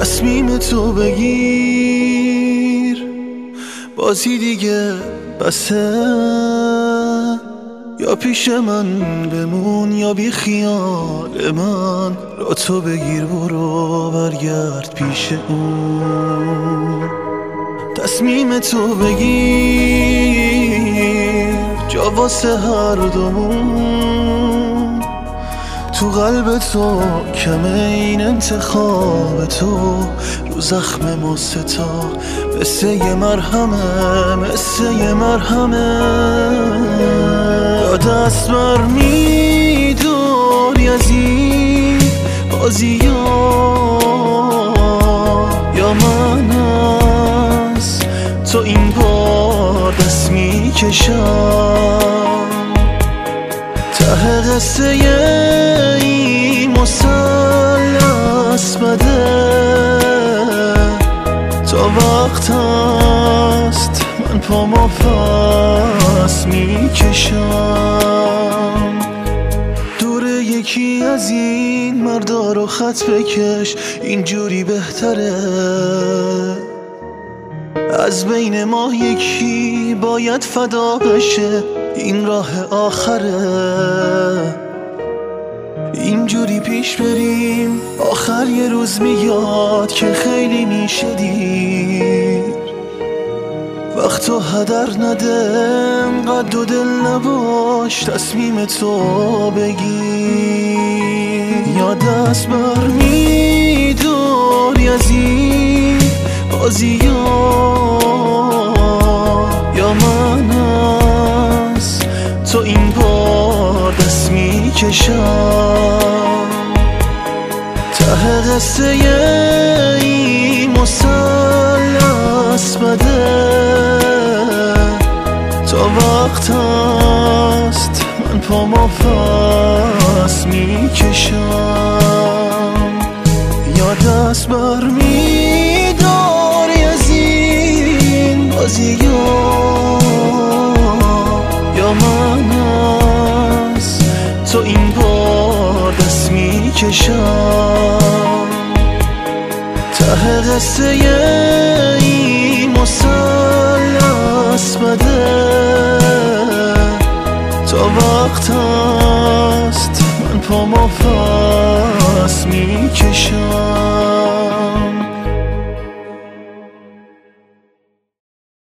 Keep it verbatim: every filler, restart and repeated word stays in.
تصمیم تو بگیر، بازی دیگه بسه. یا پیش من بمون یا بی خیال من، را تو بگیر برو برگرد پیش اون. تصمیم تو بگیر، جا واسه هر دومون. تو قلب تو کمه این انتخاب تو، رو زخم ما ستا مثل یه مرهمه، مثل یه مرهمه. یا دست بر میداری از این بازی ها، یا من از تو این بار دست میکشم. ته قصه این مثلث بده، تا وقت هست من پامو پس میکشم. دور یکی از این مردا رو خط بکش، اینجوری بهتره. از بین ما یکی باید فدا بشه، این راه آخره. اینجوری پیش بریم آخر یه روز میاد که خیلی میشه دیر. وقتو هدر نده، انقدر دو دل نباش، تصمیم تو بگیر. یا دست بر میداری از این بازی ها، یا من از تو این بار دست میکشم. ته قصه این مثلث بده، تا وقت هست من پامو پس میکشم. یا دست بر میداری از این بازی ها، یا من از تو این بار دست میکشم. ته قصه این مثلث بده، تا وقت هست من پامو پس میکشم.